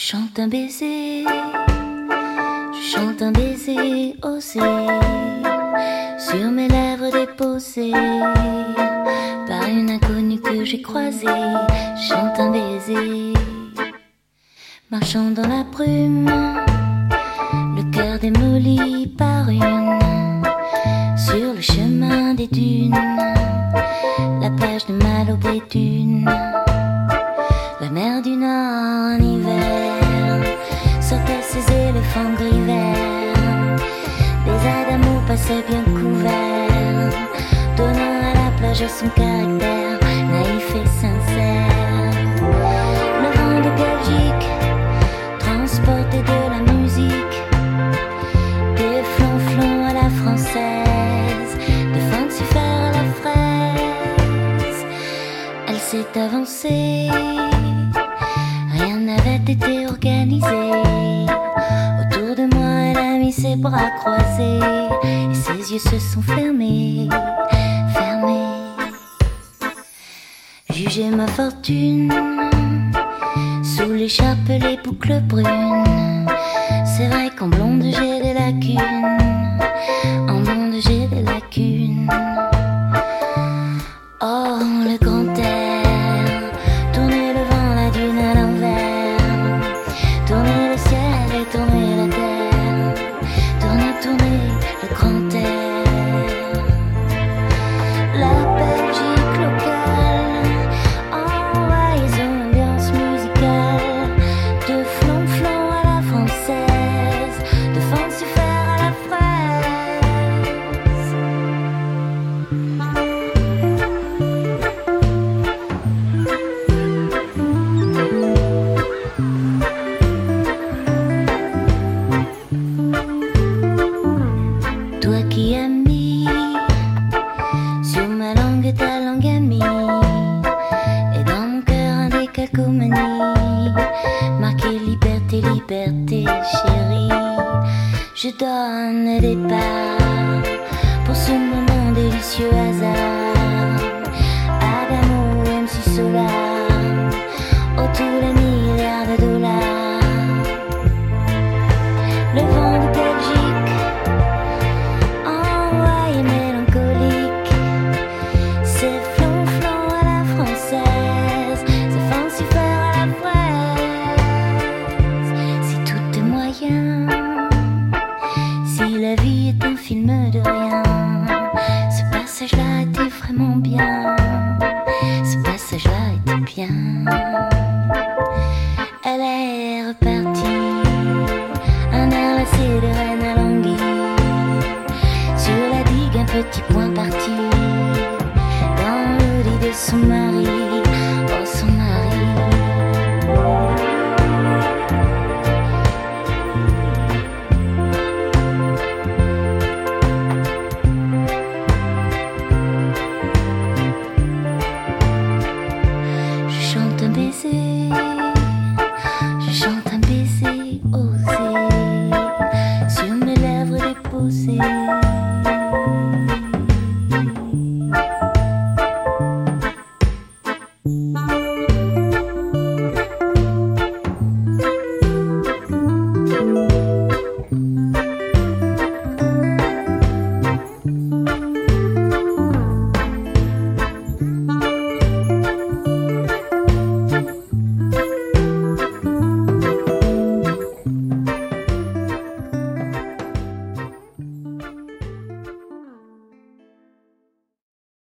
chante un baiser, je chante un baiser osé sur mes lèvres déposées par une inconnue que j'ai croisée. Je chante un baiser, marchant dans la brume, le cœur démoli par une, sur le chemin des dunes, la plage de Malo Béthune. La mer du Nord en hiver sortait ses éléphants gris verts. Des adamos passaient bien couverts, donnant à la plage son caractère naïf et sincère. Le vent de Belgique transportait de la musique, des flonflons à la française, de Fancifer à la fraise. Elle s'est avancée, rien n'avait été organisé. Autour de moi, elle a mis ses bras croisés et ses yeux se sont fermés, fermés. Jugez ma fortune, sous l'écharpe les boucles brunes. C'est vrai qu'en blonde j'ai des lacunes, en blonde j'ai des lacunes. Oh, le grand air, tourner le vent, la dune à l'envers, tourner le ciel et tourner la terre, tourner, tourner le grand air. La Belgique locale envahit son ambiance musicale, de flonflon à la française, de Fancifer à la fraise. Toi qui as mis sur ma langue ta langue amie, et dans mon cœur un décalcomanie, marqué liberté, liberté chérie. Je donne des parts pour ce moment délicieux hasard. Adamo, MC Solar, oh tous les milliards de dollars. Le vent de Belgique envoyé mélancolique, c'est flonflon à la française, c'est Fancifer à la fraise. Si tout est moyen, si la vie est un film de rien, ce passage-là était vraiment bien, ce passage-là était bien. Elle est repartie